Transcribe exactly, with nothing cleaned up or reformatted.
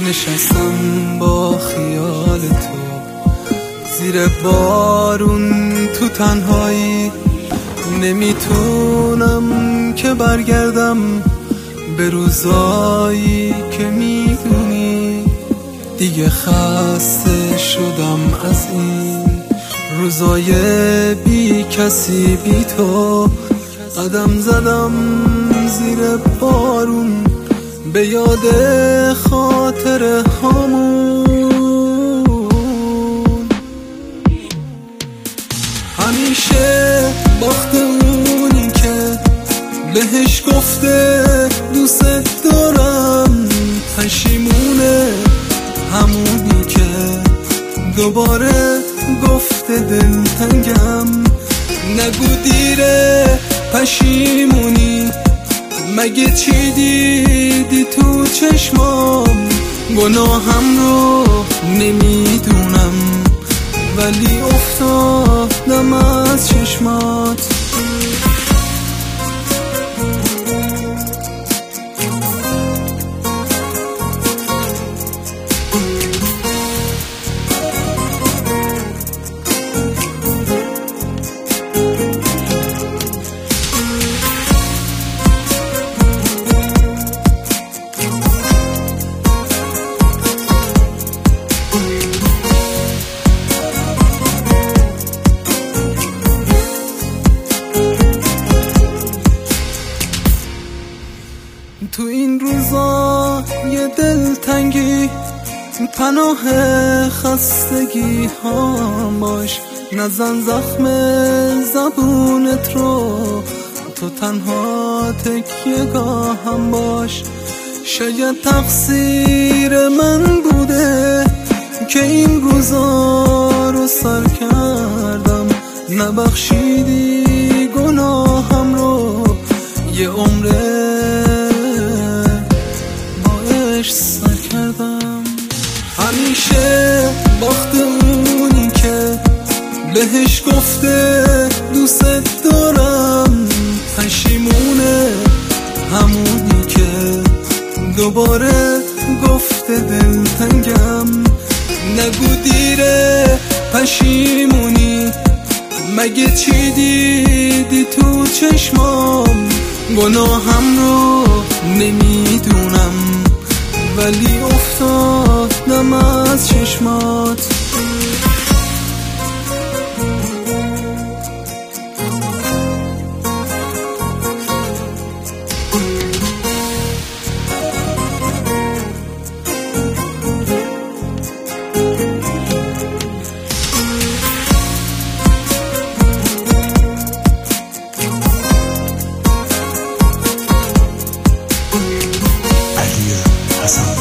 نشستم با خیال تو زیر بارون تو تنهایی، نمیتونم که برگردم به روزایی که میدونی. دیگه خسته شدم از این روزای بی کسی بی تو. قدم زدم زیر بارون به یاد خاطر هامون. همیشه باخت اونی که بهش گفته دوست دارم، پشیمونه همونی که دوباره گفته دلتنگم. نگو دیره پشیمونی، مگه چی دیدی تو چشمام؟ گناهم رو نمیدونم ولی افتادم از چشمات. تو این روزا یه دلتنگی پناه خستگی ها باش، نزن زخم زبونت رو، تو تنها تکیه‌گاهم باش. شاید تقصیر من بوده که این روزا رو سر کردم، نبخشیدی گناهم رو، یه عمره سر کردم. همیشه باخت اونی که بهش گفته دوست دارم، پشیمونه همونی که دوباره گفته دلتنگم. نگو دیره پشیمونی، مگه چی دیدی تو چشمام؟ گناهم رو نمیدونم ولی افتادم از چشمات. علی حسن